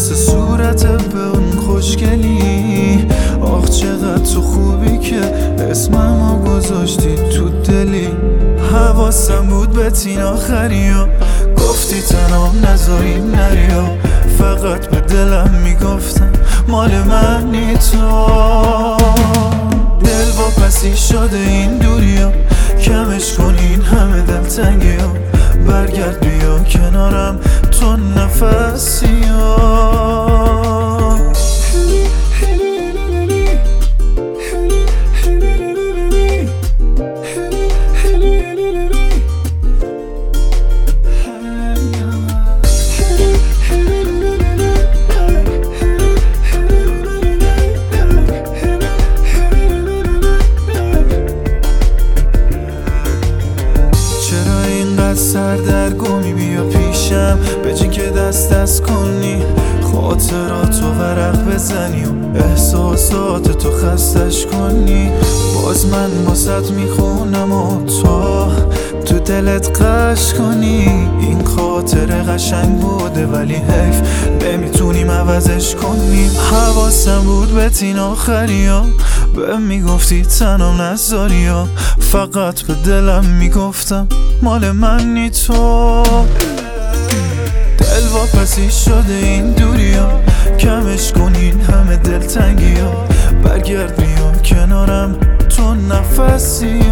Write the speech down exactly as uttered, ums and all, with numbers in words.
واسه صورت به اون خوشگلی. آخ چقدر تو خوبی که اسممو گذاشتی تو دلی. حواسم بود به تین آخریا، گفتی تنام نذاری نریا. فقط به دلم میگفتم مال منی تو. دل واپسی شده این دوریا، کمش کن این همه دلتنگی ها. برگرد بیا کنارم تو نفسی ها. سردرگمی بیا پیشم، بجی که دست دست کنی خاطراتو ورق بزنی و احساسات تو خستش کنی. باز من باست میخونم و تو تو دلت قش کنی. این خاطره قشنگ بوده ولی حیف نمیتونیم عوضش کنیم. حواسم بود به تین آخریا، به میگفتی تنام نذاریا. فقط به دلم میگفتم مال منی تو. دل واپسی شده این دوریا، کمش کن این همه دلتنگی ها. برگرد بیا کنارم تو نفسی